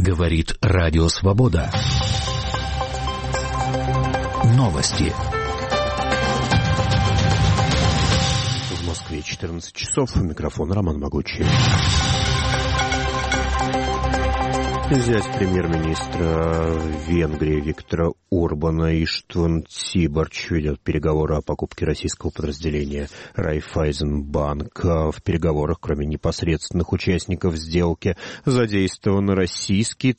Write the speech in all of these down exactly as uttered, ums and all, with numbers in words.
Говорит Радио Свобода. Новости. В Москве четырнадцать часов. Микрофон Роман Могучий. Зять премьер-министра Венгрии Виктора Орбана Иштван Цибарч ведет переговоры о покупке российского подразделения Райффайзенбанк. В переговорах, кроме непосредственных участников сделки, задействован российский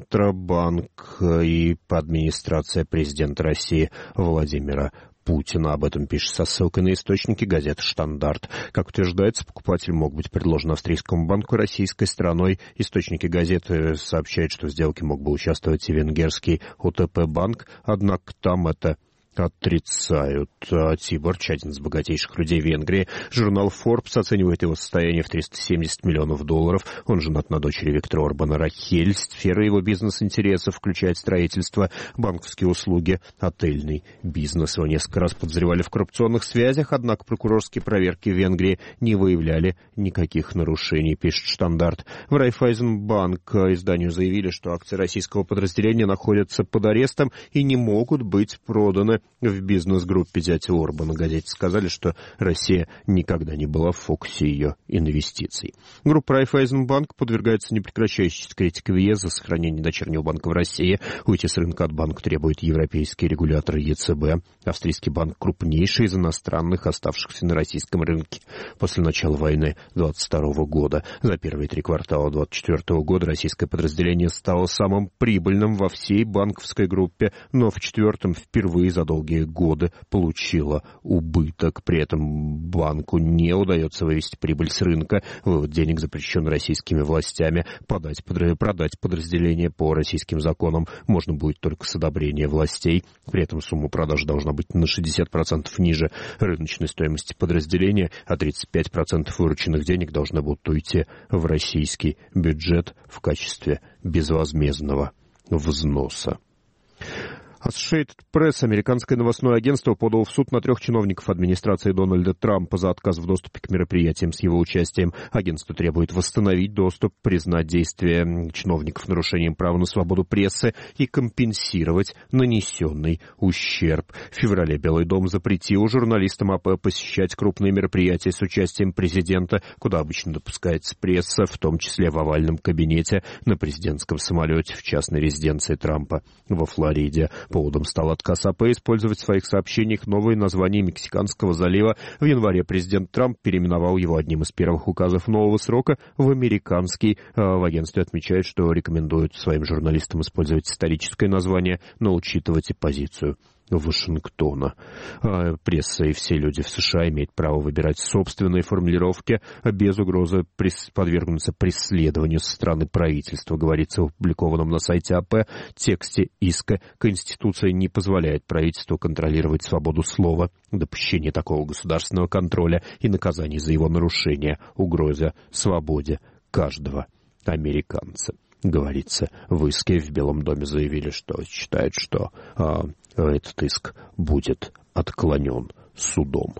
Центробанк и администрация президента России Владимира Путина. Об этом пишет со ссылкой на источники газеты «Штандарт». Как утверждается, покупатель мог быть предложен австрийскому банку российской стороной. Источники газеты сообщают, что в сделке мог бы участвовать и венгерский ОТП-банк, однако там это отрицают. Цибарч, один из богатейших людей Венгрии. Журнал Forbes оценивает его состояние в триста семьдесят миллионов долларов. Он женат на дочери Виктора Орбана Рахель. Сфера его бизнес-интересов включает строительство, банковские услуги, отельный бизнес. Его несколько раз подозревали в коррупционных связях, однако прокурорские проверки в Венгрии не выявляли никаких нарушений, пишет «Штандарт». В Райффайзенбанк изданию заявили, что акции российского подразделения находятся под арестом и не могут быть проданы в бизнес-группе дяди Орбана. Газете сказали, что Россия никогда не была в фокусе ее инвестиций. Группа Райффайзенбанк подвергается непрекращающейся критике в ЕС за сохранение дочернего банка в России. Уйти с рынка от банка требует европейский регулятор ЕЦБ. Австрийский банк крупнейший из иностранных, оставшихся на российском рынке после начала войны двадцать второго года. За первые три квартала двадцать четвертого года российское подразделение стало самым прибыльным во всей банковской группе, но в четвертом впервые за долгие годы получила убыток. При этом банку не удается вывести прибыль с рынка. Вывод денег запрещен российскими властями. Подать, продать подразделение по российским законам можно будет только с одобрения властей. При этом сумма продажи должна быть на шестьдесят процентов ниже рыночной стоимости подразделения, а тридцать пять процентов вырученных денег должны будут уйти в российский бюджет в качестве безвозмездного взноса. Associated Press, американское новостное агентство, подало в суд на трех чиновников администрации Дональда Трампа за отказ в доступе к мероприятиям с его участием. Агентство требует восстановить доступ, признать действия чиновников нарушением права на свободу прессы и компенсировать нанесенный ущерб. В феврале Белый дом запретил журналистам АП посещать крупные мероприятия с участием президента, куда обычно допускается пресса, в том числе в овальном кабинете на президентском самолете в частной резиденции Трампа во Флориде. Поводом стал отказ АП использовать в своих сообщениях новое название Мексиканского залива. В январе президент Трамп переименовал его одним из первых указов нового срока в американский. В агентстве отмечают, что рекомендуют своим журналистам использовать историческое название, но учитывать и позицию Вашингтона. Пресса и все люди в США имеют право выбирать собственные формулировки без угрозы подвергнуться преследованию со стороны правительства, говорится в опубликованном на сайте АП тексте иска. Конституция не позволяет правительству контролировать свободу слова. Допущение такого государственного контроля и наказаний за его нарушение угроза свободе каждого американца. Говорится в иске. В Белом доме заявили, что считают, что а, этот иск будет отклонен судом.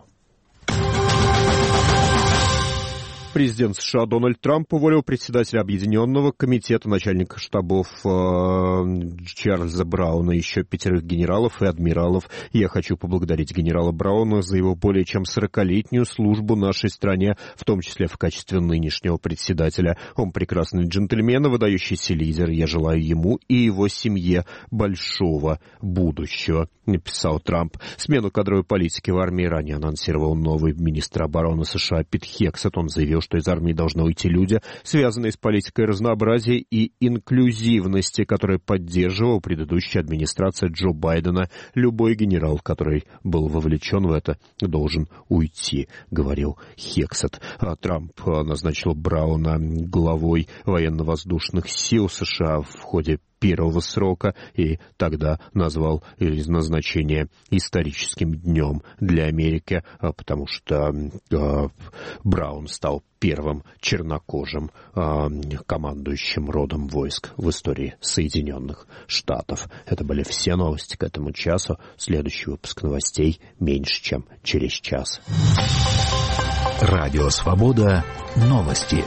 Президент США Дональд Трамп уволил председателя Объединенного комитета, начальника штабов э, Чарльза Брауна, еще пятерых генералов и адмиралов. Я хочу поблагодарить генерала Брауна за его более чем сорокалетнюю службу нашей стране, в том числе в качестве нынешнего председателя. Он прекрасный джентльмен и выдающийся лидер. Я желаю ему и его семье большого будущего, написал Трамп. Смену кадровой политики в армии ранее анонсировал новый министр обороны США Пит Хексет. Он заявил, что из армии должны уйти люди, связанные с политикой разнообразия и инклюзивности, которую поддерживала предыдущая администрация Джо Байдена. Любой генерал, который был вовлечен в это, должен уйти, говорил Хексет. А Трамп назначил Брауна главой военно-воздушных сил США в ходе первого срока и тогда назвал назначение историческим днем для Америки, потому что э, Браун стал первым чернокожим э, командующим родом войск в истории Соединенных Штатов. Это были все новости к этому часу. Следующий выпуск новостей меньше, чем через час. Радио Свобода. Новости.